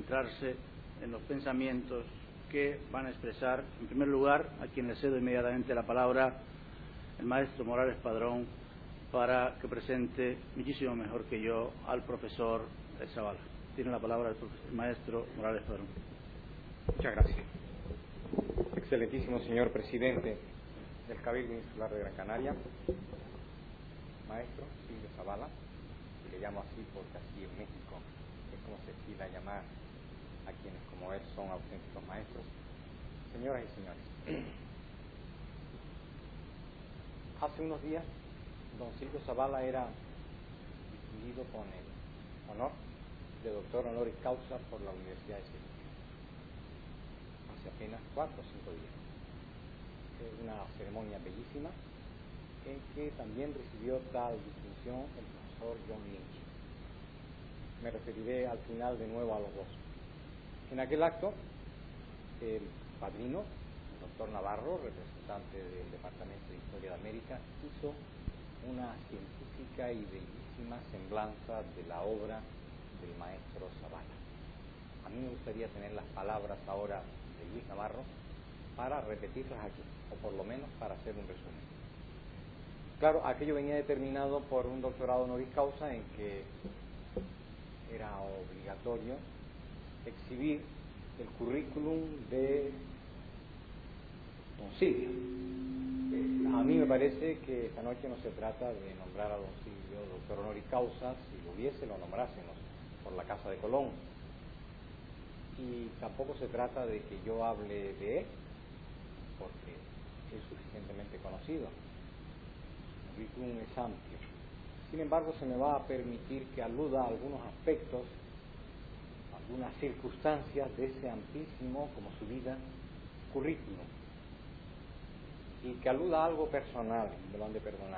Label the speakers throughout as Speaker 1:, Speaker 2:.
Speaker 1: centrarse en los pensamientos que van a expresar, en primer lugar, a quien le cedo inmediatamente la palabra, el maestro Morales Padrón, para que presente muchísimo mejor que yo al profesor Zavala. Tiene la palabra el maestro Morales Padrón.
Speaker 2: Muchas gracias. Excelentísimo señor presidente del Cabildo Insular de Gran Canaria, maestro Silvio Zavala, y le llamo así porque aquí en México es como se estila llamar a quienes como él son auténticos maestros. Señoras y señores, hace unos días don Silvio Zavala era distinguido con el honor de doctor honoris causa por la Universidad de Sevilla. Hace apenas 4 o 5 días. Es una ceremonia bellísima en que también recibió tal distinción el profesor John Lynch. Me referiré al final de nuevo a los dos. En aquel acto, el padrino, el doctor Navarro, representante del Departamento de Historia de América, hizo una científica y bellísima semblanza de la obra del maestro Zavala. A mí me gustaría tener las palabras ahora de Luis Navarro para repetirlas aquí, o por lo menos para hacer un resumen. Claro, aquello venía determinado por un doctorado honoris causa en que era obligatorio exhibir el currículum de don Silvio. A mí me parece que esta noche no se trata de nombrar a don Silvio doctor honoris causa. Si lo hubiese, lo nombrásemos por la Casa de Colón. Y tampoco se trata de que yo hable de él, porque es suficientemente conocido. El currículum es amplio. Sin embargo, se me va a permitir que aluda a algunos aspectos, algunas circunstancias de ese amplísimo, como su vida, currículum. Y que aluda a algo personal, me lo han de perdonar.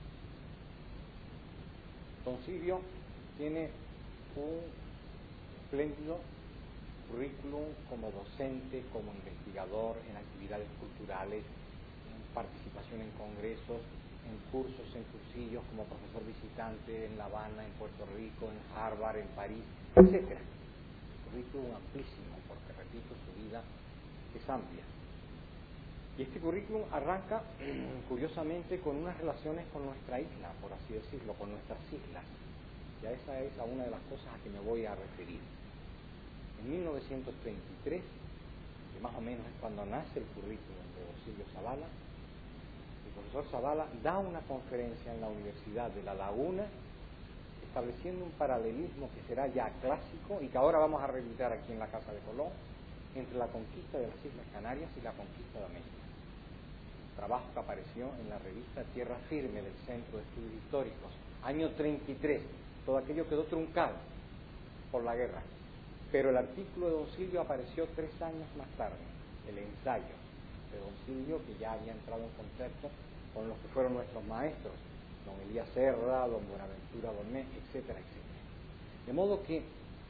Speaker 2: Don Silvio tiene un espléndido currículum como docente, como investigador, en actividades culturales, en participación en congresos, en cursos, en cursillos, como profesor visitante en La Habana, en Puerto Rico, en Harvard, en París, etc. Currículum amplísimo, porque repito, su vida es amplia. Y este currículum arranca, curiosamente, con unas relaciones con nuestra isla, por así decirlo, con nuestras islas. Ya esa es una de las cosas a que me voy a referir. En 1933, que más o menos es cuando nace el currículum de don Silvio Zavala, el profesor Zavala da una conferencia en la Universidad de La Laguna, estableciendo un paralelismo que será ya clásico y que ahora vamos a reeditar aquí en la Casa de Colón, entre la conquista de las Islas Canarias y la conquista de América. Trabajo que apareció en la revista Tierra Firme del Centro de Estudios Históricos, año 33. Todo aquello quedó truncado por la guerra. Pero el artículo de don Silvio apareció 3 años más tarde, el ensayo de don Silvio, que ya había entrado en contacto con los que fueron nuestros maestros, don Elías Serra, don Buenaventura Dormé, etcétera, etcétera. De modo que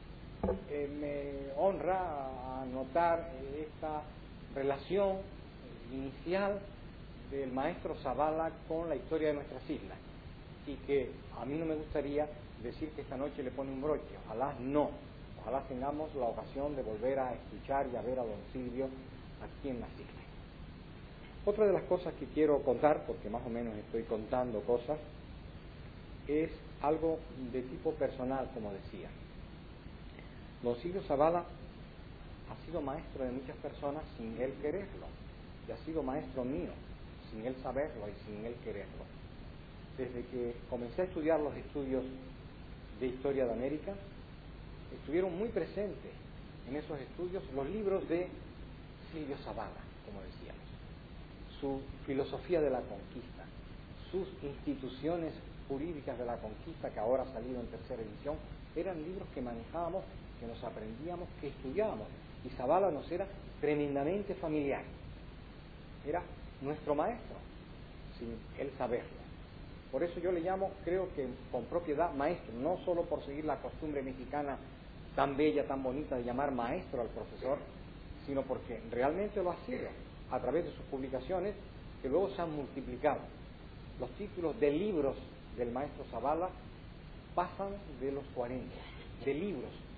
Speaker 2: me honra anotar esta relación inicial del maestro Zavala con la historia de nuestras islas, y que a mí no me gustaría decir que esta noche le pone un broche, ojalá no. Ojalá tengamos la ocasión de volver a escuchar y a ver a don Silvio aquí en las islas. Otra de las cosas que quiero contar, porque más o menos estoy contando cosas, es algo de tipo personal, como decía. Don Silvio Zavala ha sido maestro de muchas personas sin él quererlo, y ha sido maestro mío, sin él saberlo y sin él quererlo. Desde que comencé a estudiar los estudios de Historia de América, estuvieron muy presentes en esos estudios los libros de Silvio Zavala, como decíamos, su filosofía de la conquista, sus instituciones jurídicas de la conquista, que ahora ha salido en 3ª edición, eran libros que manejábamos, que nos aprendíamos, que estudiábamos, y Zavala nos era tremendamente familiar. Era nuestro maestro, sin él saberlo. Por eso yo le llamo, creo que con propiedad, maestro, no solo por seguir la costumbre mexicana tan bella, tan bonita de llamar maestro al profesor, sino porque realmente lo ha sido, a través de sus publicaciones, que luego se han multiplicado. Los títulos de libros del maestro Zavala pasan de los 40, de libros.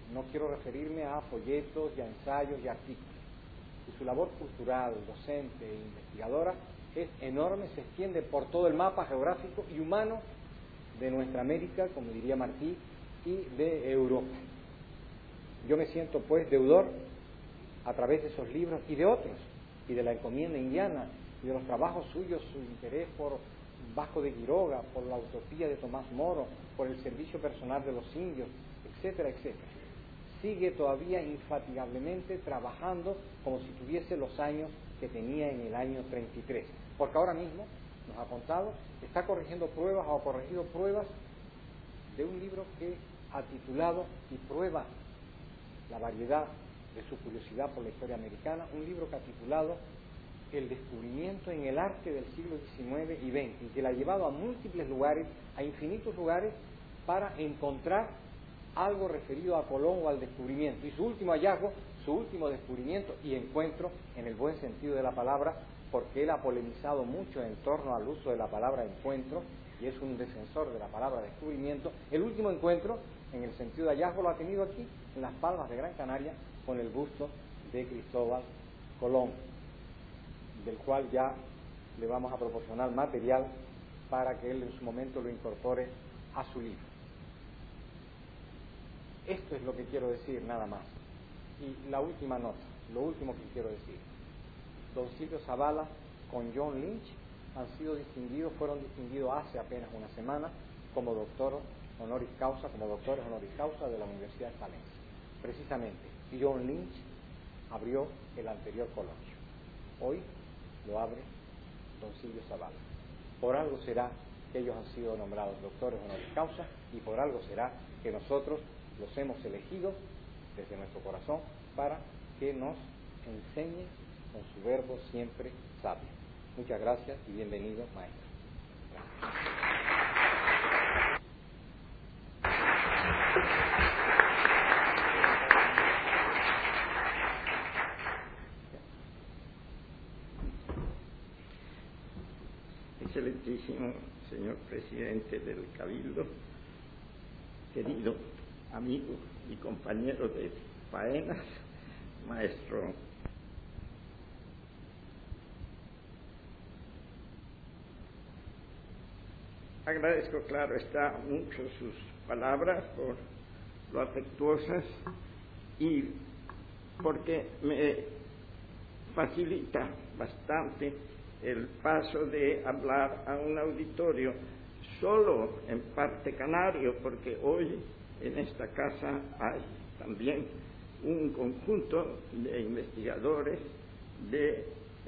Speaker 2: no quiero referirme a folletos y a ensayos y artículos. Y su labor cultural, docente e investigadora es enorme, se extiende por todo el mapa geográfico y humano de nuestra América, como diría Martí, y de Europa. Yo me siento pues deudor a través de esos libros y de otros, y de la encomienda indiana, y de los trabajos suyos, su interés por Vasco de Quiroga, por la utopía de Tomás Moro, por el servicio personal de los indios, etcétera, etcétera. Sigue todavía infatigablemente trabajando como si tuviese los años que tenía en el año 33, porque ahora mismo, nos ha contado, está corrigiendo pruebas o ha corregido pruebas de un libro que ha titulado, y prueba la variedad de su curiosidad por la historia americana, un libro que ha titulado El descubrimiento en el arte del siglo XIX y XX, y que la ha llevado a múltiples lugares, a infinitos lugares, para encontrar algo referido a Colón o al descubrimiento. Y su último hallazgo, su último descubrimiento y encuentro, en el buen sentido de la palabra, porque él ha polemizado mucho en torno al uso de la palabra encuentro, y es un defensor de la palabra descubrimiento, el último encuentro, en el sentido de hallazgo, lo ha tenido aquí, en Las Palmas de Gran Canaria, con el busto de Cristóbal Colón, del cual ya le vamos a proporcionar material para que él en su momento lo incorpore a su libro. Esto es lo que quiero decir, nada más. Y la última nota, lo último que quiero decir. Don Silvio Zavala con John Lynch fueron distinguidos hace apenas una semana como doctores honoris causa de la Universidad de Valencia. Precisamente, John Lynch abrió el anterior coloquio. Hoy lo abre don Silvio Zavala. Por algo será que ellos han sido nombrados doctores honoris causa, y por algo será que nosotros los hemos elegido desde nuestro corazón para que nos enseñen con su verbo siempre sabio. Muchas gracias y bienvenido, maestro.
Speaker 3: Excelentísimo señor presidente del Cabildo, querido amigo y compañero de faenas, maestro agradezco, claro está, mucho sus palabras, por lo afectuosas y porque me facilita bastante el paso de hablar a un auditorio solo en parte canario, porque hoy en esta casa hay también un conjunto de investigadores de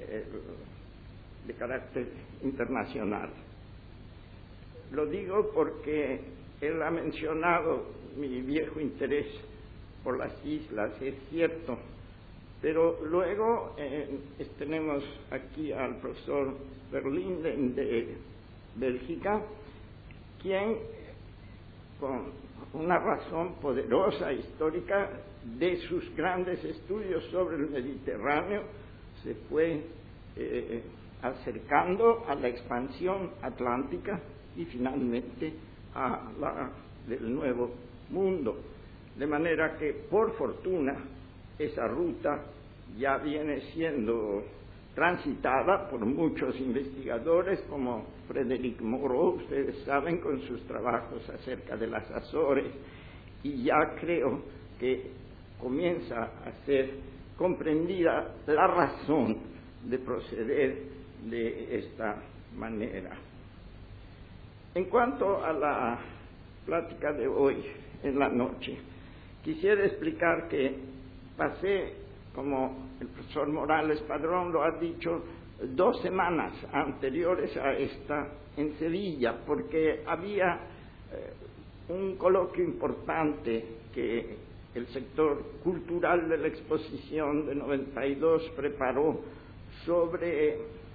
Speaker 3: carácter internacional. Lo digo porque él ha mencionado mi viejo interés por las islas, es cierto, pero luego tenemos aquí al profesor Verlinden de Bélgica, quien con una razón poderosa histórica de sus grandes estudios sobre el Mediterráneo se fue acercando a la expansión atlántica y finalmente a la del Nuevo Mundo, de manera que por fortuna esa ruta ya viene siendo transitada por muchos investigadores como Frédéric Moreau, ustedes saben, con sus trabajos acerca de las Azores, y ya creo que comienza a ser comprendida la razón de proceder de esta manera. En cuanto a la plática de hoy en la noche, quisiera explicar que pasé, como el profesor Morales Padrón lo ha dicho, 2 semanas anteriores a esta en Sevilla, porque había un coloquio importante que el sector cultural de la exposición de 92 preparó sobre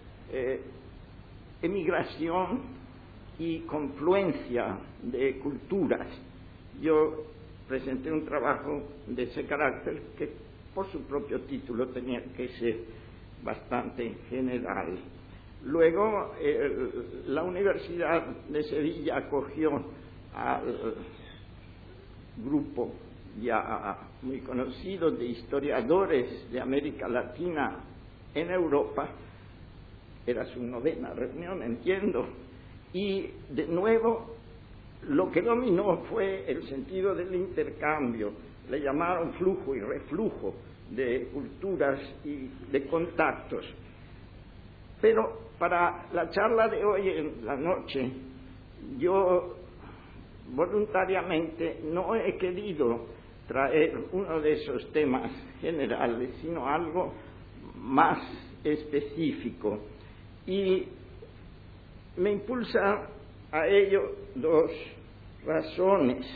Speaker 3: emigración y confluencia de culturas. Yo presenté un trabajo de ese carácter que por su propio título tenía que ser bastante general. Luego la Universidad de Sevilla acogió al grupo ya muy conocido de historiadores de América Latina en Europa. Era su 9ª reunión, entiendo, y de nuevo lo que dominó fue el sentido del intercambio. Le llamaron flujo y reflujo de culturas y de contactos. Pero para la charla de hoy en la noche, yo voluntariamente no he querido traer uno de esos temas generales, sino algo más específico. Y me impulsa a ello 2 razones.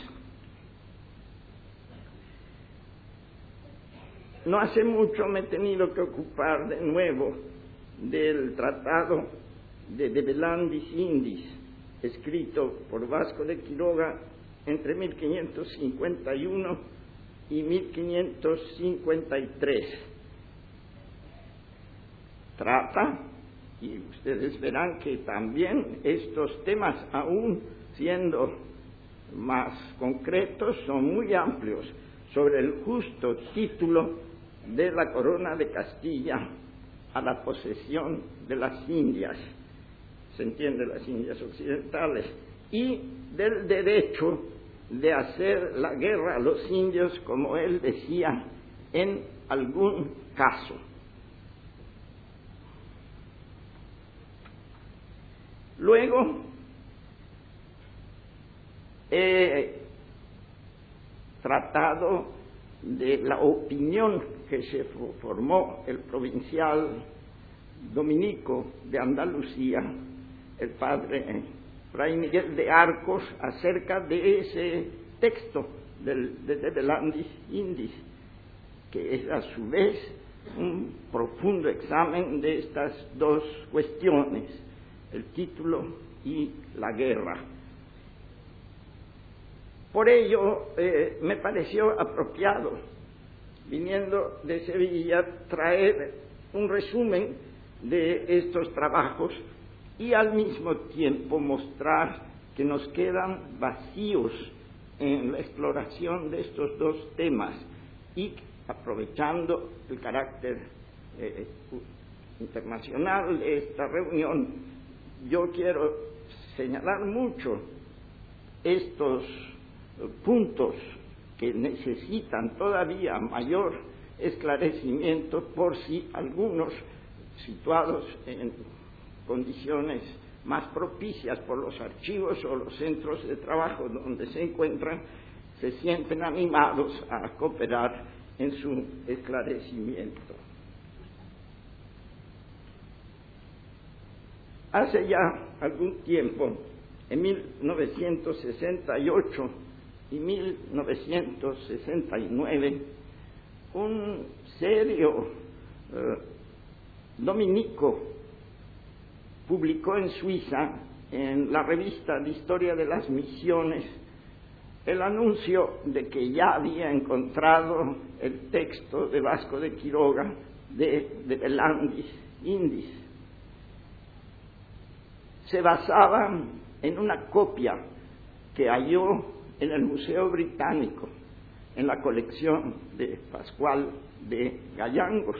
Speaker 3: No hace mucho me he tenido que ocupar de nuevo del tratado de Bellandis Indis, escrito por Vasco de Quiroga entre 1551 y 1553. Trata, y ustedes verán que también estos temas, aún siendo más concretos, son muy amplios, sobre el justo título de la corona de Castilla a la posesión de las Indias, se entiende las Indias occidentales, y del derecho de hacer la guerra a los indios, como él decía, en algún caso. Luego he tratado de la opinión que se formó el provincial dominico de Andalucía, el padre Fray Miguel de Arcos, acerca de ese texto de Bellandis Indis, que es a su vez un profundo examen de estas 2 cuestiones, el título y la guerra. Por ello me pareció apropiado, viniendo de Sevilla, traer un resumen de estos trabajos y al mismo tiempo mostrar que nos quedan vacíos en la exploración de estos 2 temas, y aprovechando el carácter internacional de esta reunión, yo quiero señalar mucho estos puntos que necesitan todavía mayor esclarecimiento, por si algunos situados en condiciones más propicias por los archivos o los centros de trabajo donde se encuentran, se sienten animados a cooperar en su esclarecimiento. Hace ya algún tiempo, en 1968 y 1969, un serio dominico publicó en Suiza, en la revista de Historia de las Misiones, el anuncio de que ya había encontrado el texto de Vasco de Quiroga de Bellandis Indis. Se basaban en una copia que halló en el Museo Británico, en la colección de Pascual de Gallangos.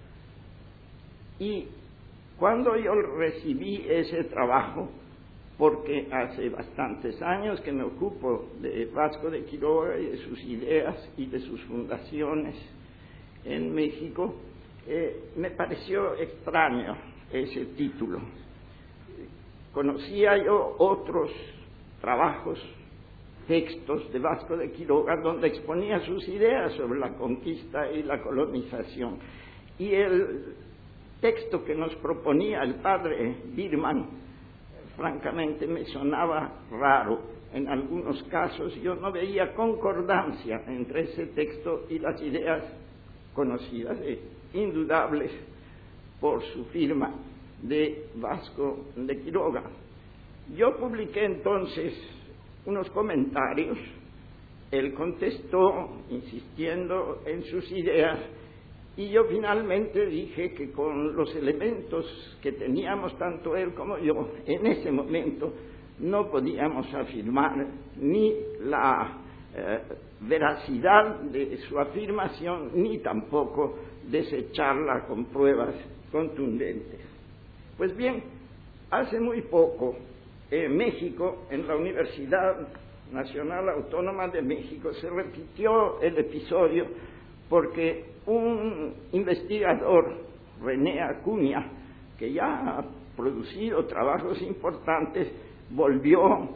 Speaker 3: Y cuando yo recibí ese trabajo, porque hace bastantes años que me ocupo de Vasco de Quiroga y de sus ideas y de sus fundaciones en México, me pareció extraño ese título. Conocía yo otros trabajos, textos de Vasco de Quiroga, donde exponía sus ideas sobre la conquista y la colonización. Y el texto que nos proponía el padre Birman, francamente me sonaba raro. En algunos casos yo no veía concordancia entre ese texto y las ideas conocidas, indudables por su firma, de Vasco de Quiroga. Yo publiqué entonces unos comentarios, él contestó insistiendo en sus ideas, y yo finalmente dije que con los elementos que teníamos tanto él como yo en ese momento no podíamos afirmar ni la veracidad de su afirmación, ni tampoco desecharla con pruebas contundentes. Pues bien, hace muy poco en México, en la Universidad Nacional Autónoma de México, se repitió el episodio porque un investigador, René Acuña, que ya ha producido trabajos importantes, volvió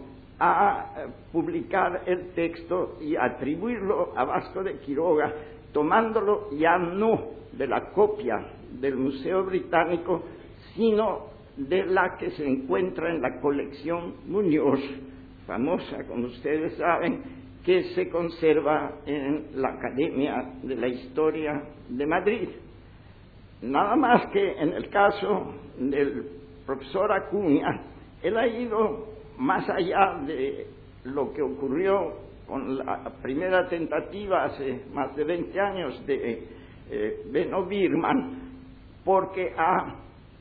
Speaker 3: a publicar el texto y atribuirlo a Vasco de Quiroga, tomándolo ya no de la copia del Museo Británico, sino de la que se encuentra en la colección Muñoz, famosa, como ustedes saben, que se conserva en la Academia de la Historia de Madrid. Nada más que en el caso del profesor Acuña, él ha ido más allá de lo que ocurrió con la primera tentativa hace más de 20 años de Benno Birman, porque ha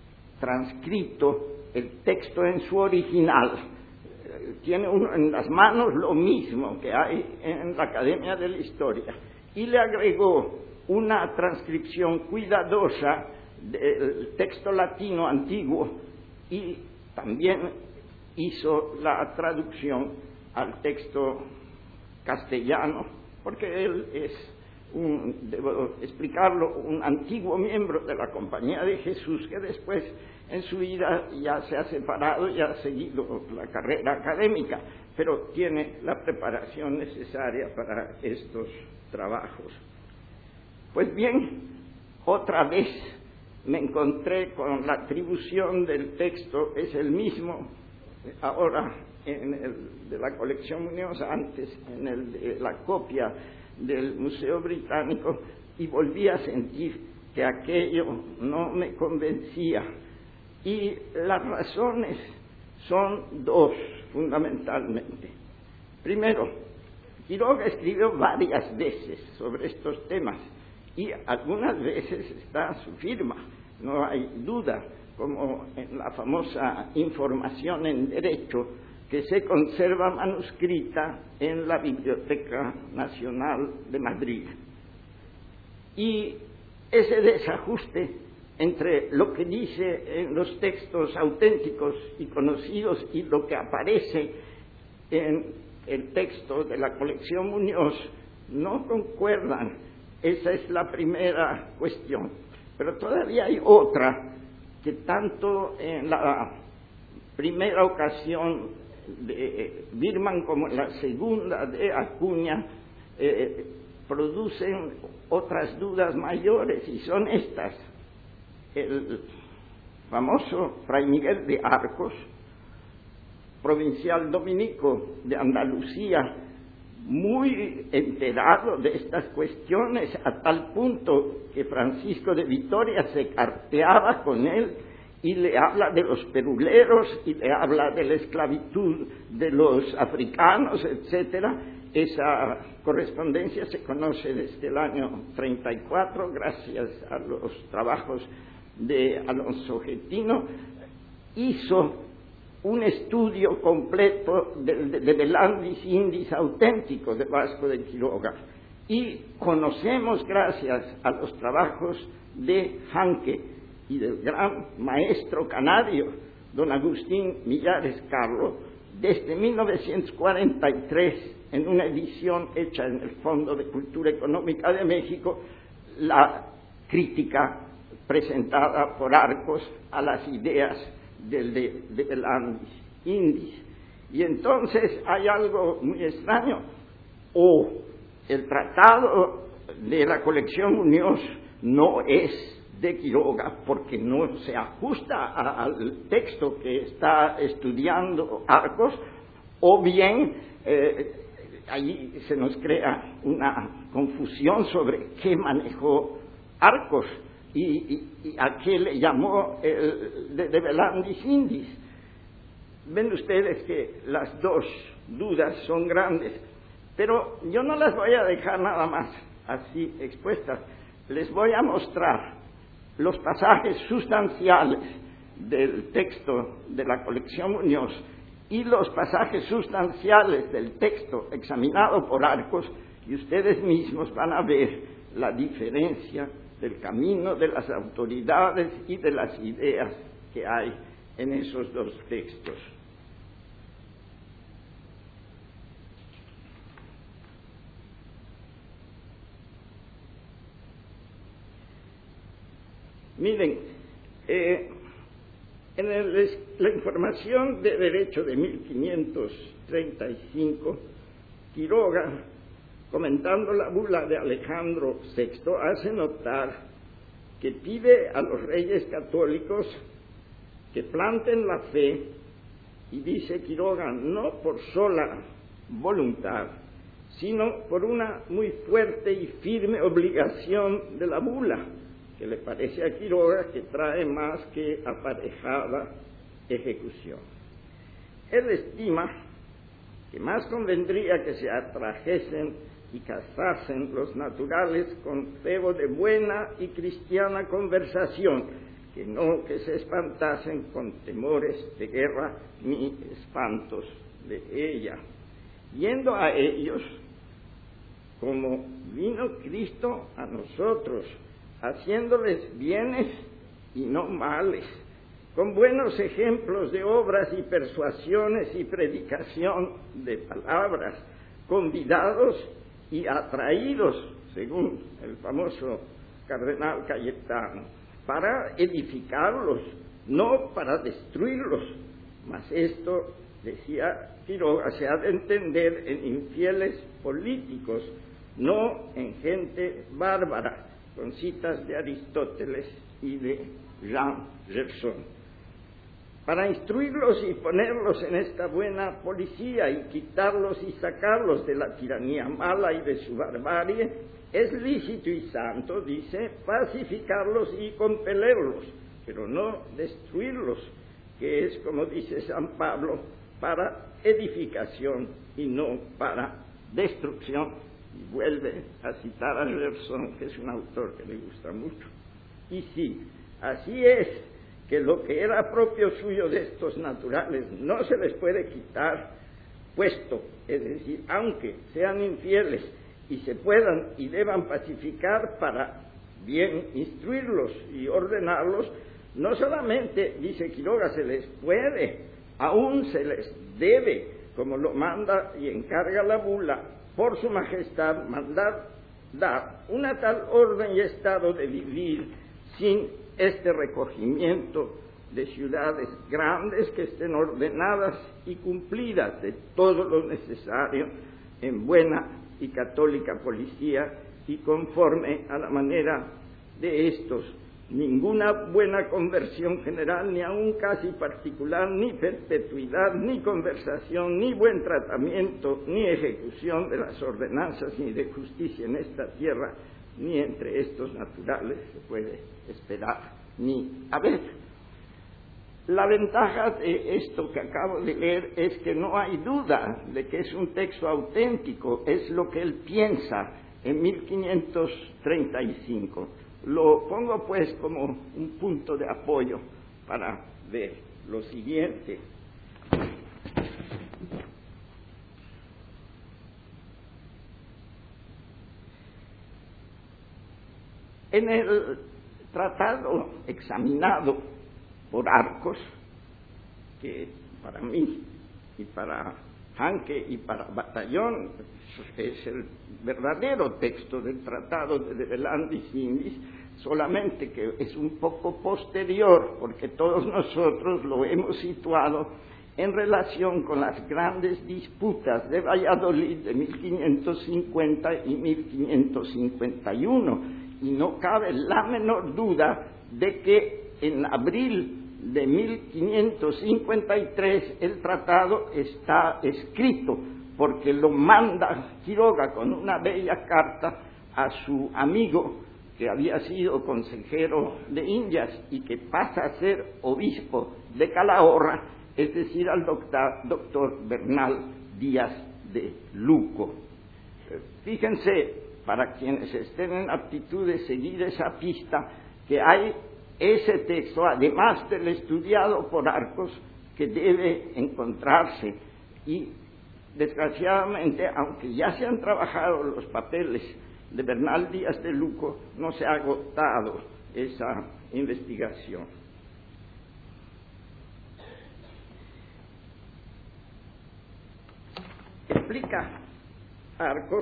Speaker 3: transcrito el texto en su original. Tiene uno en las manos lo mismo que hay en la Academia de la Historia, y le agregó una transcripción cuidadosa del texto latino antiguo, y también hizo la traducción al texto castellano, porque él es debo explicarlo, un antiguo miembro de la Compañía de Jesús, que después en su vida ya se ha separado y ha seguido la carrera académica, pero tiene la preparación necesaria para estos trabajos. Pues bien, otra vez me encontré con la atribución del texto, es el mismo ahora en el de la colección Muñoz, antes en el de la copia del Museo Británico, y volví a sentir que aquello no me convencía. Y las razones son dos, fundamentalmente. Primero, Quiroga escribió varias veces sobre estos temas, y algunas veces está su firma, no hay duda, como en la famosa Información en Derecho, que se conserva manuscrita en la Biblioteca Nacional de Madrid. Y ese desajuste entre lo que dice en los textos auténticos y conocidos y lo que aparece en el texto de la colección Muñoz no concuerdan. Esa es la primera cuestión. Pero todavía hay otra, que tanto en la primera ocasión de Birman como en la segunda de Acuña producen otras dudas mayores, y son estas. El famoso Fray Miguel de Arcos, provincial dominico de Andalucía, muy enterado de estas cuestiones, a tal punto que Francisco de Vitoria se carteaba con él y le habla de los peruleros y le habla de la esclavitud de los africanos, etcétera. Esa correspondencia se conoce desde el año 34, gracias a los trabajos de Alonso Getino. Hizo un estudio completo del Landis Indis auténtico de Vasco de Quiroga, y conocemos, gracias a los trabajos de Hanke y del gran maestro canario don Agustín Millares Carlo, desde 1943, en una edición hecha en el Fondo de Cultura Económica de México, la crítica presentada por Arcos a las ideas del Landis Indis. Y entonces hay algo muy extraño: o el tratado de la colección Muñoz no es de Quiroga porque no se ajusta al texto que está estudiando Arcos, o bien ahí se nos crea una confusión sobre qué manejó Arcos y a qué le llamó el de Landis Indis. Ven ustedes que las dos dudas son grandes, pero yo no las voy a dejar nada más así expuestas. Les voy a mostrar los pasajes sustanciales del texto de la colección Muñoz y los pasajes sustanciales del texto examinado por Arcos, y ustedes mismos van a ver la diferencia del camino de las autoridades y de las ideas que hay en esos dos textos. Miren, la información de derecho de 1535, Quiroga, comentando la bula de Alejandro VI, hace notar que pide a los reyes católicos que planten la fe, y dice Quiroga, no por sola voluntad, sino por una muy fuerte y firme obligación de la bula, que le parece a Quiroga que trae más que aparejada ejecución. Él estima que más convendría que se atrajesen y casasen los naturales con cebo de buena y cristiana conversación, que no que se espantasen con temores de guerra ni espantos de ella. Yendo a ellos, como vino Cristo a nosotros, haciéndoles bienes y no males, con buenos ejemplos de obras y persuasiones y predicación de palabras, convidados y atraídos, según el famoso cardenal Cayetano, para edificarlos, no para destruirlos. Mas esto, decía Quiroga, se ha de entender en infieles políticos, no en gente bárbara, con citas de Aristóteles y de Jean Gerson. Para instruirlos y ponerlos en esta buena policía y quitarlos y sacarlos de la tiranía mala y de su barbarie, es lícito y santo, dice, pacificarlos y compelerlos, pero no destruirlos, que es, como dice San Pablo, para edificación y no para destrucción. Y vuelve a citar a Gerson, que es un autor que le gusta mucho. Y sí, así es, que lo que era propio suyo de estos naturales no se les puede quitar, puesto, es decir, aunque sean infieles y se puedan y deban pacificar para bien instruirlos y ordenarlos, no solamente, dice Quiroga, se les puede, aún se les debe, como lo manda y encarga la bula, por su majestad, mandar dar una tal orden y estado de vivir sin este recogimiento de ciudades grandes que estén ordenadas y cumplidas de todo lo necesario en buena y católica policía y conforme a la manera de estos. Ninguna buena conversión general, ni aun casi particular, ni perpetuidad, ni conversación, ni buen tratamiento, ni ejecución de las ordenanzas, ni de justicia en esta tierra, ni entre estos naturales se puede esperar, ni haber. La ventaja de esto que acabo de leer es que no hay duda de que es un texto auténtico, es lo que él piensa en 1535. Lo pongo pues como un punto de apoyo para ver lo siguiente. En el tratado examinado por Arcos, que para mí y para Hanke y para Batallón es el verdadero texto del tratado de Velandis Indis, solamente que es un poco posterior, porque todos nosotros lo hemos situado en relación con las grandes disputas de Valladolid de 1550 y 1551, y no cabe la menor duda de que en abril de 1553 el tratado está escrito, porque lo manda Quiroga con una bella carta a su amigo que había sido consejero de Indias y que pasa a ser obispo de Calahorra, es decir, al doctor Bernal Díaz de Luco. Fíjense, para quienes estén en aptitud de seguir esa pista, que hay ese texto, además del estudiado por Arcos, que debe encontrarse y, desgraciadamente, aunque ya se han trabajado los papeles de Bernal Díaz de Luco, no se ha agotado esa investigación. Explica Arcos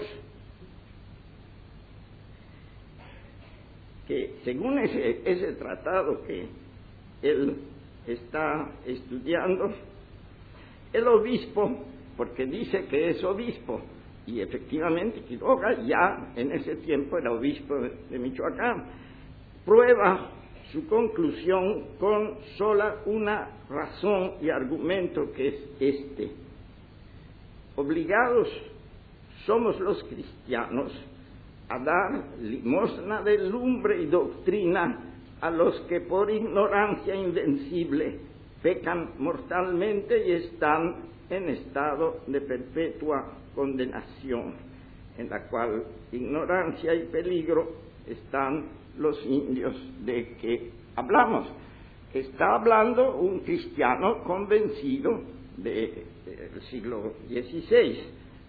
Speaker 3: que según ese tratado que él está estudiando, el obispo, porque dice que es obispo, y efectivamente Quiroga ya en ese tiempo era obispo de Michoacán, prueba su conclusión con sola una razón y argumento, que es este: obligados somos los cristianos a dar limosna de lumbre y doctrina a los que por ignorancia invencible pecan mortalmente y están en estado de perpetua condenación, en la cual ignorancia y peligro están los indios de que hablamos. Está hablando un cristiano convencido del siglo XVI.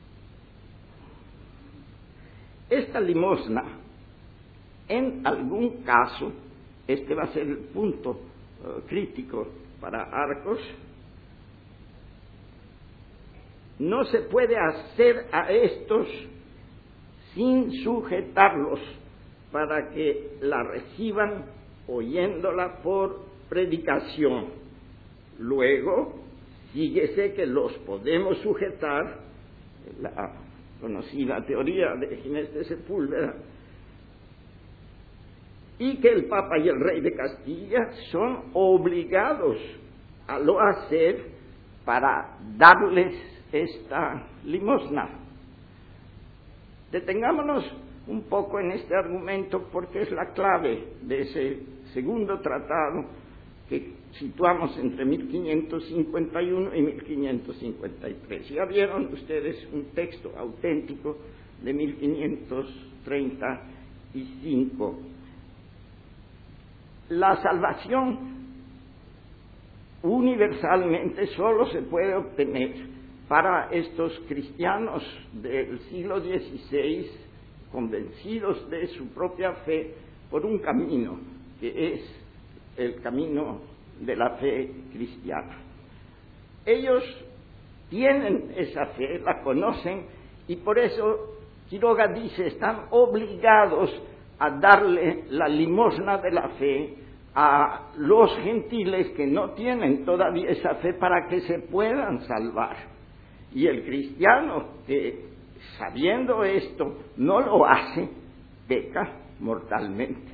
Speaker 3: Esta limosna, en algún caso, este va a ser el punto crítico para Arcos, no se puede hacer a estos sin sujetarlos para que la reciban oyéndola por predicación. Luego, síguese que los podemos sujetar, la conocida teoría de Ginés de Sepúlveda, y que el Papa y el Rey de Castilla son obligados a lo hacer para darles esta limosna. Detengámonos un poco en este argumento porque es la clave de ese segundo tratado que situamos entre 1551 y 1553. Ya vieron ustedes un texto auténtico de 1535. La salvación universalmente solo se puede obtener para estos cristianos del siglo XVI, convencidos de su propia fe, por un camino que es el camino de la fe cristiana. Ellos tienen esa fe, la conocen, y por eso Quiroga dice, están obligados a darle la limosna de la fe a los gentiles que no tienen todavía esa fe para que se puedan salvar. Y el cristiano que, sabiendo esto, no lo hace, peca mortalmente.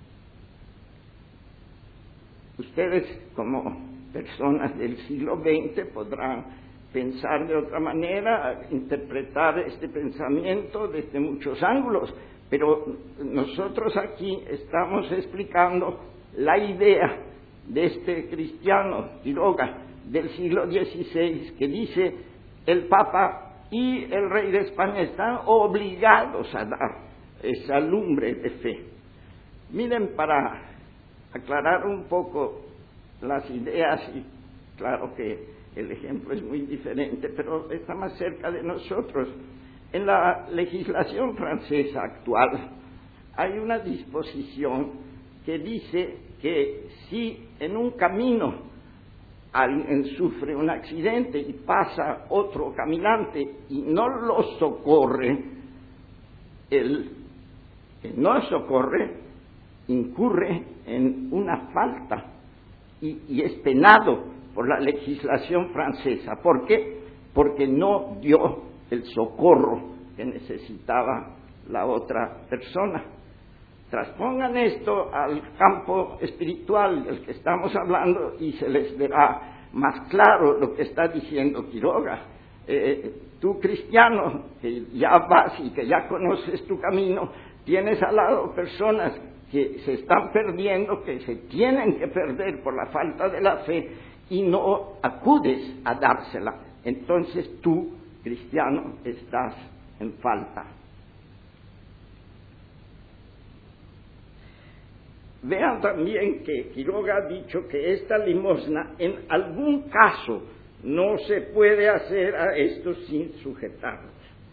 Speaker 3: Ustedes, como personas del siglo XX, podrán pensar de otra manera, interpretar este pensamiento desde muchos ángulos, pero nosotros aquí estamos explicando la idea de este cristiano, Quiroga, del siglo XVI, que dice: el Papa y el Rey de España están obligados a dar esa lumbre de fe. Miren, para aclarar un poco las ideas, y claro que el ejemplo es muy diferente, pero está más cerca de nosotros. En la legislación francesa actual hay una disposición que dice que si en un camino alguien sufre un accidente y pasa otro caminante y no lo socorre, el que no socorre incurre en una falta y es penado por la legislación francesa. ¿Por qué? Porque no dio el socorro que necesitaba la otra persona. Traspongan esto al campo espiritual del que estamos hablando y se les verá más claro lo que está diciendo Quiroga. Tú, cristiano, que ya vas y que ya conoces tu camino, tienes al lado personas que se están perdiendo, que se tienen que perder por la falta de la fe, y no acudes a dársela. Entonces tú, cristiano, estás en falta. vean también que Quiroga ha dicho que esta limosna en algún caso no se puede hacer a estos sin sujetarlos.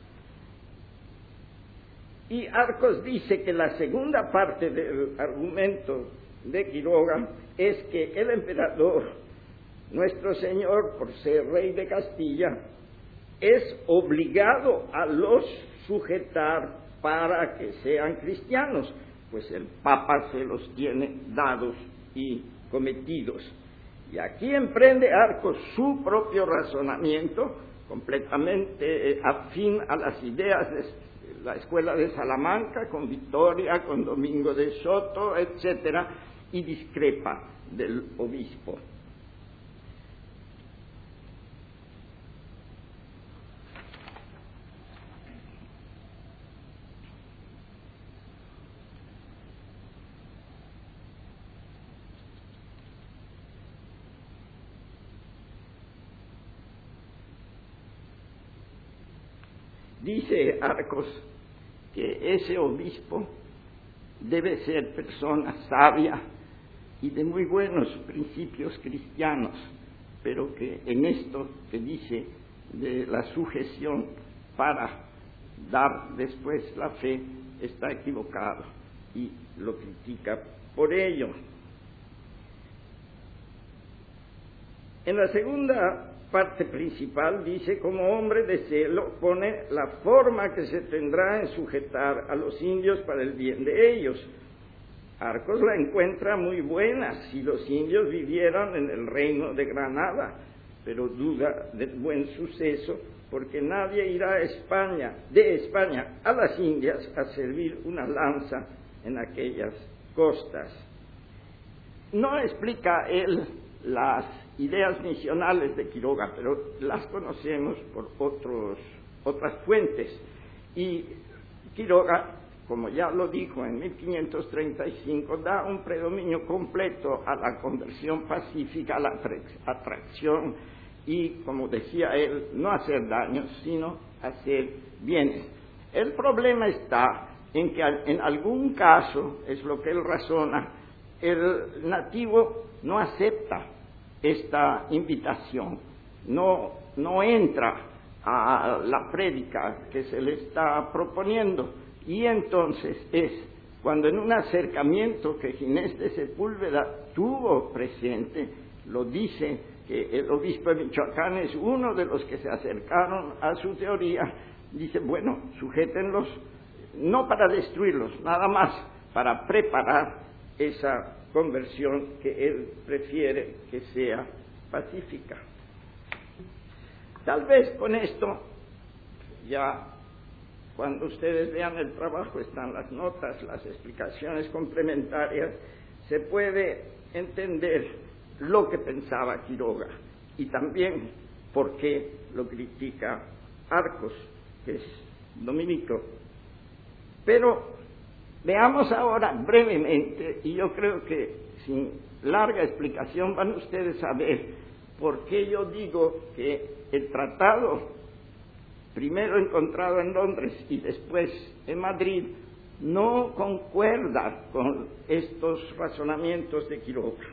Speaker 3: Y Arcos dice que la segunda parte del argumento de Quiroga es que el emperador, nuestro Señor, por ser rey de Castilla, es obligado a los sujetar para que sean cristianos, pues el Papa se los tiene dados y cometidos. Y aquí emprende Arcos su propio razonamiento, completamente afín a las ideas de la escuela de Salamanca, con Victoria, con Domingo de Soto, etcétera, y discrepa del obispo. Dice Arcos que ese obispo debe ser persona sabia y de muy buenos principios cristianos, pero que en esto que dice de la sujeción para dar después la fe está equivocado y lo critica por ello. En la segunda parte principal dice: como hombre de celo pone la forma que se tendrá en sujetar a los indios para el bien de ellos. Arcos la encuentra muy buena si los indios vivieran en el reino de Granada, pero duda del buen suceso, porque nadie irá de España a las Indias a servir una lanza en aquellas costas. No explica él las ideas misionales de Quiroga, pero las conocemos por otras fuentes. Y Quiroga, como ya lo dijo en 1535, da un predominio completo a la conversión pacífica, a la atracción y, como decía él, no hacer daños, sino hacer bienes. El problema está en que en algún caso, es lo que él razona, el nativo no acepta esta invitación, no entra a la prédica que se le está proponiendo, y entonces es cuando en un acercamiento que Ginés de Sepúlveda tuvo presente, lo dice que el obispo de Michoacán es uno de los que se acercaron a su teoría, dice: bueno, sujétenlos, no para destruirlos, nada más para preparar esa conversión que él prefiere que sea pacífica. Tal vez con esto, ya cuando ustedes vean el trabajo están las notas, las explicaciones complementarias, se puede entender lo que pensaba Quiroga y también por qué lo critica Arcos, que es dominico. Pero veamos ahora brevemente, y yo creo que sin larga explicación van ustedes a ver por qué yo digo que el tratado, primero encontrado en Londres y después en Madrid, no concuerda con estos razonamientos de Quiroga.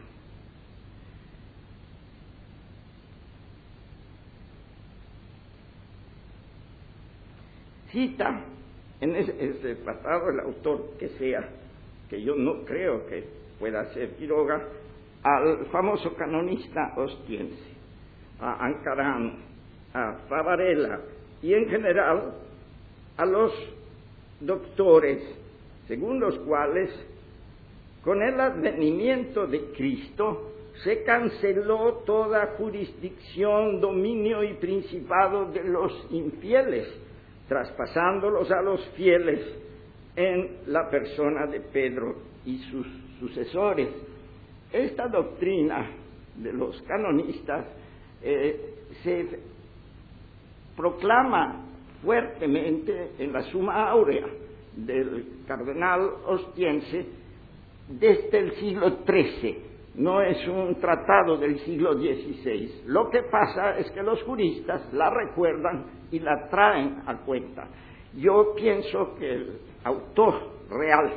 Speaker 3: Cita en ese tratado el autor que sea, que yo no creo que pueda ser Quiroga, al famoso canonista ostiense, a Ancarán, a Favarella y en general a los doctores, según los cuales con el advenimiento de Cristo se canceló toda jurisdicción, dominio y principado de los infieles, traspasándolos a los fieles en la persona de Pedro y sus sucesores. Esta doctrina de los canonistas se proclama fuertemente en la Summa Aurea del cardenal ostiense desde el siglo XIII. No es un tratado del siglo XVI. Lo que pasa es que los juristas la recuerdan y la traen a cuenta. Yo pienso que el autor real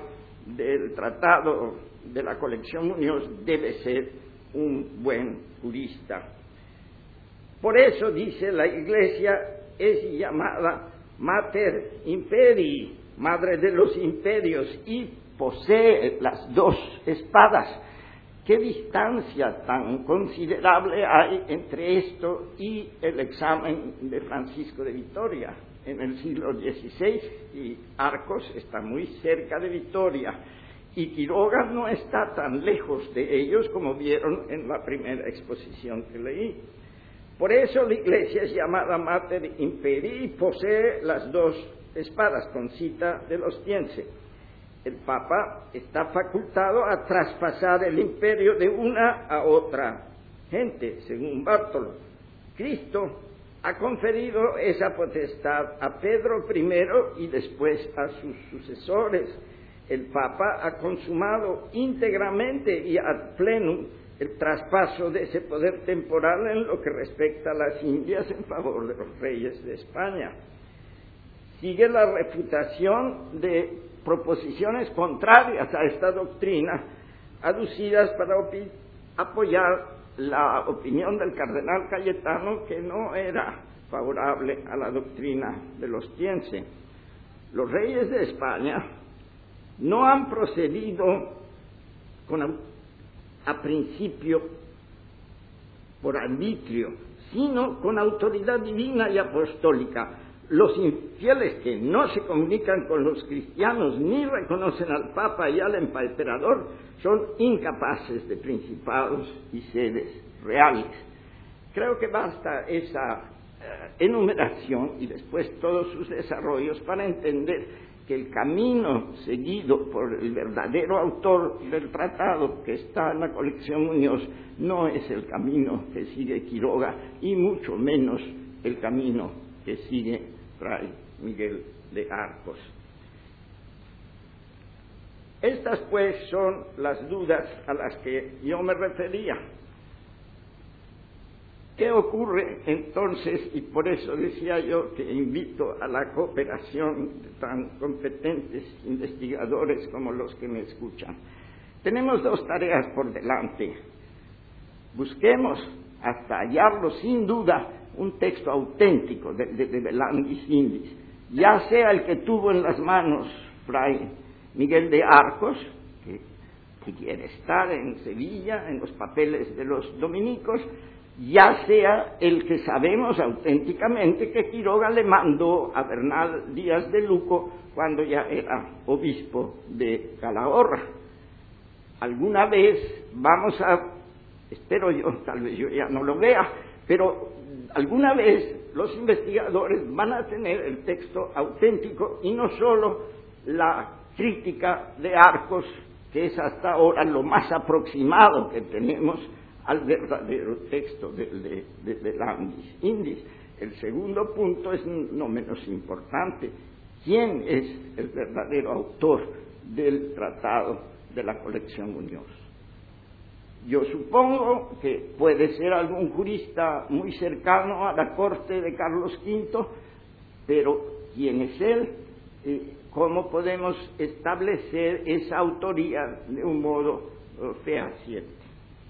Speaker 3: del tratado de la colección Muñoz debe ser un buen jurista. Por eso, dice, la Iglesia es llamada Mater Imperii, madre de los imperios, y posee las dos espadas. ¿Qué distancia tan considerable hay entre esto y el examen de Francisco de Vitoria en el siglo XVI? Y Arcos está muy cerca de Vitoria, y Quiroga no está tan lejos de ellos como vieron en la primera exposición que leí. Por eso la Iglesia es llamada Mater Imperii y posee las dos espadas, con cita de los Ostiense. El Papa está facultado a traspasar el imperio de una a otra gente, según Bartolo. Cristo ha conferido esa potestad a Pedro primero y después a sus sucesores. El Papa ha consumado íntegramente y ad plenum el traspaso de ese poder temporal en lo que respecta a las Indias en favor de los reyes de España. Sigue la refutación de proposiciones contrarias a esta doctrina, aducidas para apoyar la opinión del cardenal Cayetano, que no era favorable a la doctrina de los Ostiense. Los reyes de España no han procedido a principio por arbitrio, sino con autoridad divina y apostólica. Los infieles que no se comunican con los cristianos ni reconocen al Papa y al emperador son incapaces de principados y sedes reales. Creo que basta esa enumeración y después todos sus desarrollos para entender que el camino seguido por el verdadero autor del tratado, que está en la colección Muñoz, no es el camino que sigue Quiroga y mucho menos el camino que sigue Fray Miguel de Arcos. Estas pues son las dudas a las que yo me refería. ¿Qué ocurre entonces? Y por eso decía yo que invito a la cooperación de tan competentes investigadores como los que me escuchan. Tenemos dos tareas por delante. Busquemos hasta hallarlo sin duda un texto auténtico de Belandis Indis, ya sea el que tuvo en las manos Fray Miguel de Arcos, que quiere estar en Sevilla, en los papeles de los dominicos, ya sea el que sabemos auténticamente que Quiroga le mandó a Bernal Díaz de Luco cuando ya era obispo de Calahorra. Alguna vez vamos a, espero yo, tal vez yo ya no lo vea, pero alguna vez los investigadores van a tener el texto auténtico y no solo la crítica de Arcos, que es hasta ahora lo más aproximado que tenemos al verdadero texto de Landis Indis. El segundo punto es no menos importante: ¿quién es el verdadero autor del tratado de la colección Muñoz? Yo supongo que puede ser algún jurista muy cercano a la corte de Carlos V, pero ¿quién es él? ¿Cómo podemos establecer esa autoría de un modo fehaciente?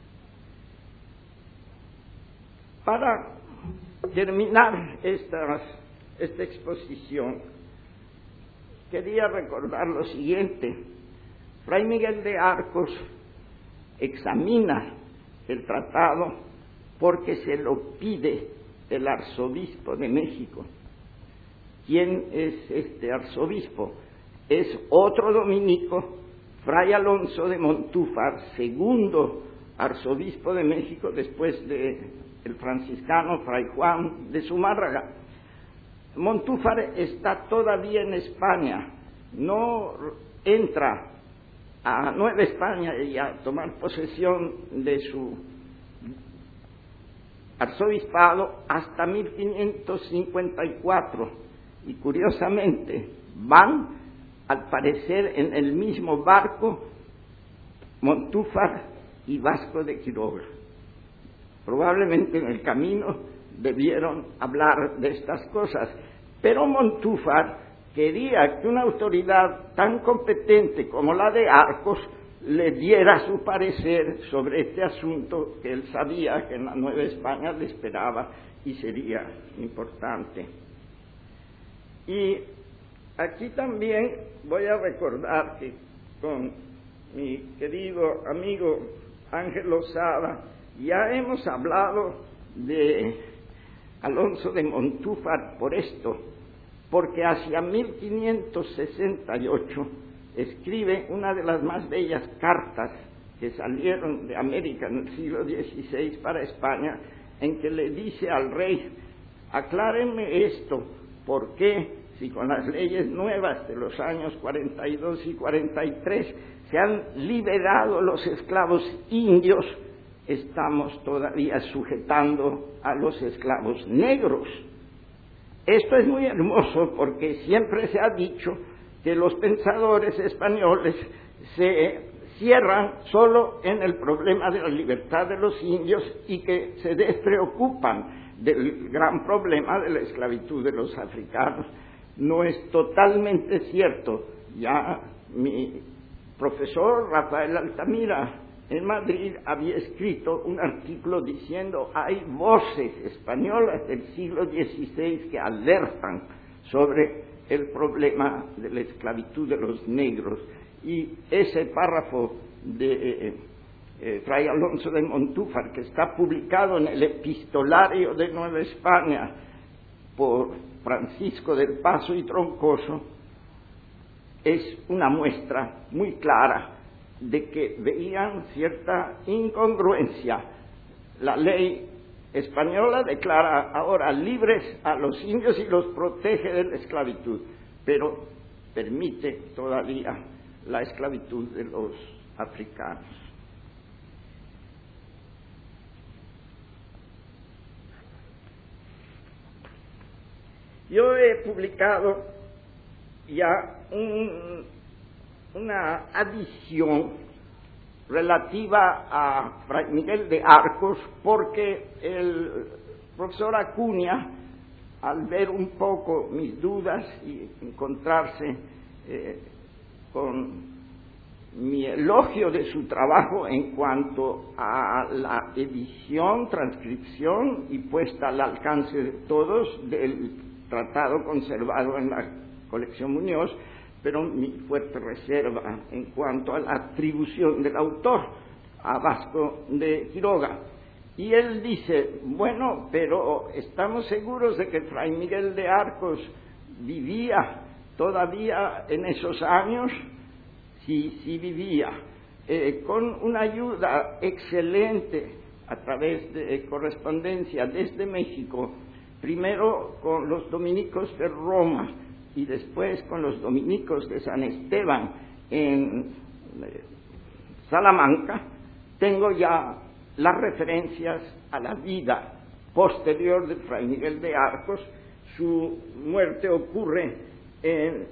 Speaker 3: Para terminar esta exposición, quería recordar lo siguiente. Fray Miguel de Arcos examina el tratado porque se lo pide el arzobispo de México. ¿Quién es este arzobispo? Es otro dominico, Fray Alonso de Montúfar, segundo arzobispo de México después de el franciscano Fray Juan de Zumárraga. Montúfar está todavía en España, no entra a Nueva España y a tomar posesión de su arzobispado hasta 1554, y curiosamente van, al parecer, en el mismo barco Montúfar y Vasco de Quiroga. Probablemente en el camino debieron hablar de estas cosas, pero Montúfar quería que una autoridad tan competente como la de Arcos le diera su parecer sobre este asunto que él sabía que en la Nueva España le esperaba y sería importante. Y aquí también voy a recordar que con mi querido amigo Ángel Lozada ya hemos hablado de Alonso de Montúfar por esto, porque hacia 1568 escribe una de las más bellas cartas que salieron de América en el siglo XVI para España, en que le dice al rey: aclárenme esto, ¿por qué, si con las leyes nuevas de los años 42 y 43 se han liberado los esclavos indios, estamos todavía sujetando a los esclavos negros? Esto es muy hermoso porque siempre se ha dicho que los pensadores españoles se cierran solo en el problema de la libertad de los indios y que se despreocupan del gran problema de la esclavitud de los africanos. No es totalmente cierto. Ya mi profesor Rafael Altamira en Madrid había escrito un artículo diciendo: hay voces españolas del siglo XVI que alertan sobre el problema de la esclavitud de los negros. Y ese párrafo de Fray Alonso de Montúfar, que está publicado en el Epistolario de Nueva España por Francisco del Paso y Troncoso, es una muestra muy clara de que veían cierta incongruencia. La ley española declara ahora libres a los indios y los protege de la esclavitud, pero permite todavía la esclavitud de los africanos. Yo he publicado ya una adición relativa a Fray Miguel de Arcos, porque el profesor Acuña, al ver un poco mis dudas y encontrarse con mi elogio de su trabajo en cuanto a la edición, transcripción y puesta al alcance de todos del tratado conservado en la colección Muñoz, pero mi fuerte reserva en cuanto a la atribución del autor a Vasco de Quiroga. Y él dice: bueno, pero estamos seguros de que Fray Miguel de Arcos vivía todavía en esos años. Sí vivía, con una ayuda excelente a través de correspondencia desde México, primero con los dominicos de Roma y después con los dominicos de San Esteban en Salamanca. Tengo ya las referencias a la vida posterior de Fray Miguel de Arcos. Su muerte ocurre en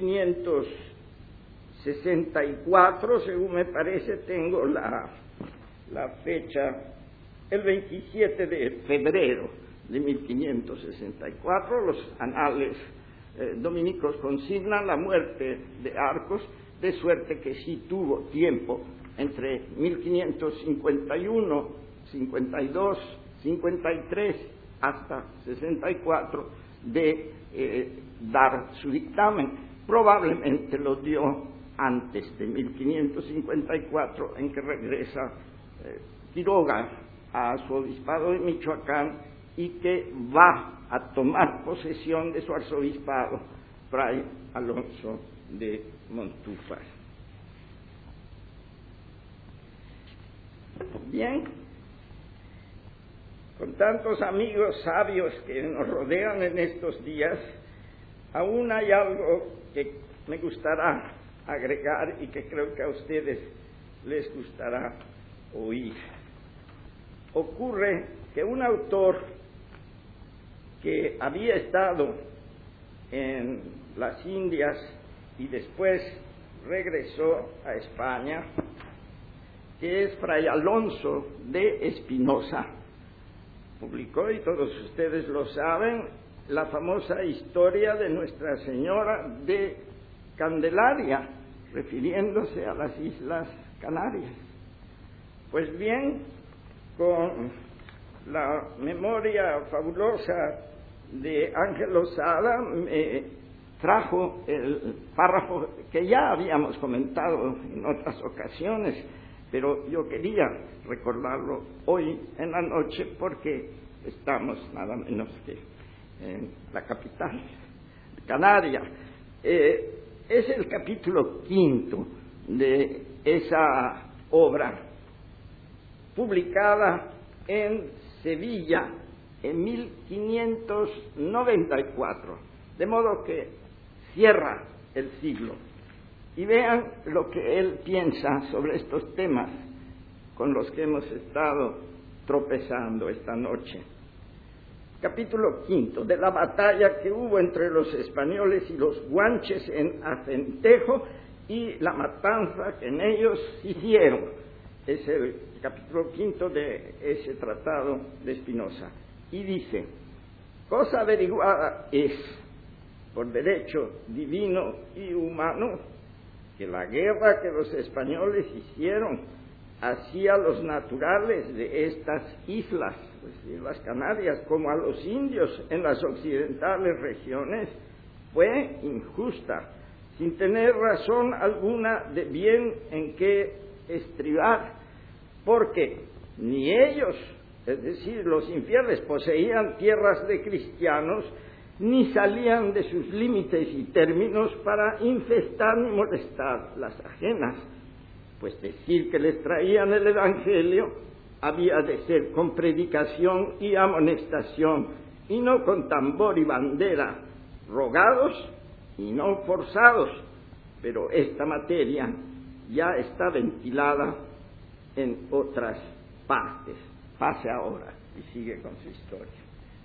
Speaker 3: 1564, según me parece, tengo la fecha, el 27 de febrero de 1564. Los anales dominicos consignan la muerte de Arcos, de suerte que sí tuvo tiempo entre 1551, 52, 53 hasta 64 de dar su dictamen. Probablemente lo dio antes de 1554, en que regresa Quiroga a su obispado de Michoacán y que va a tomar posesión de su arzobispado Fray Alonso de Montúfar. Bien, con tantos amigos sabios que nos rodean en estos días, aún hay algo que me gustará agregar y que creo que a ustedes les gustará oír. Ocurre que un autor que había estado en las Indias y después regresó a España, que es Fray Alonso de Espinosa, publicó, y todos ustedes lo saben, la famosa historia de Nuestra Señora de Candelaria, refiriéndose a las Islas Canarias. Pues bien, con la memoria fabulosa de Ángel Lozada me trajo el párrafo que ya habíamos comentado en otras ocasiones, pero yo quería recordarlo hoy en la noche porque estamos nada menos que en la capital, Canaria. Es el capítulo 5 de esa obra, publicada en Sevilla en 1594, de modo que cierra el siglo. Y vean lo que él piensa sobre estos temas con los que hemos estado tropezando esta noche. Capítulo 5, de la batalla que hubo entre los españoles y los guanches en Acentejo y la matanza que en ellos hicieron. Es el capítulo 5 de ese tratado de Espinosa. Y dice: cosa averiguada es, por derecho divino y humano, que la guerra que los españoles hicieron hacia los naturales de estas islas, es decir, las Canarias, como a los indios en las occidentales regiones, fue injusta, sin tener razón alguna de bien en qué estribar, porque ni ellos, es decir, los infieles, poseían tierras de cristianos, ni salían de sus límites y términos para infestar ni molestar las ajenas, pues decir que les traían el Evangelio había de ser con predicación y amonestación, y no con tambor y bandera, rogados y no forzados, pero esta materia ya está ventilada en otras partes. Pase ahora, y sigue con su historia.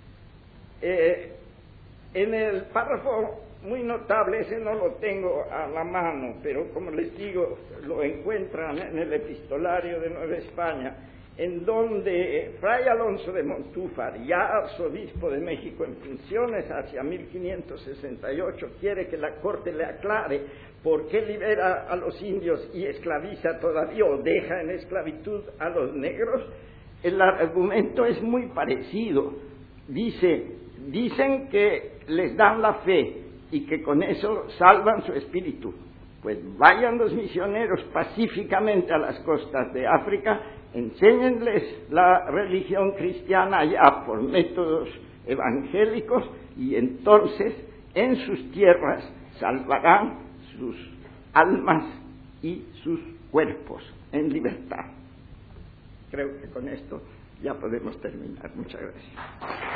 Speaker 3: En el párrafo muy notable, ese no lo tengo a la mano, pero como les digo, lo encuentran en el epistolario de Nueva España, en donde Fray Alonso de Montúfar, ya arzobispo de México en funciones hacia 1568, quiere que la corte le aclare por qué libera a los indios y esclaviza todavía o deja en esclavitud a los negros. El argumento es muy parecido. Dicen que les dan la fe y que con eso salvan su espíritu. Pues vayan los misioneros pacíficamente a las costas de África, enséñenles la religión cristiana ya por métodos evangélicos, y entonces en sus tierras salvarán sus almas y sus cuerpos en libertad. Creo que con esto ya podemos terminar. Muchas gracias.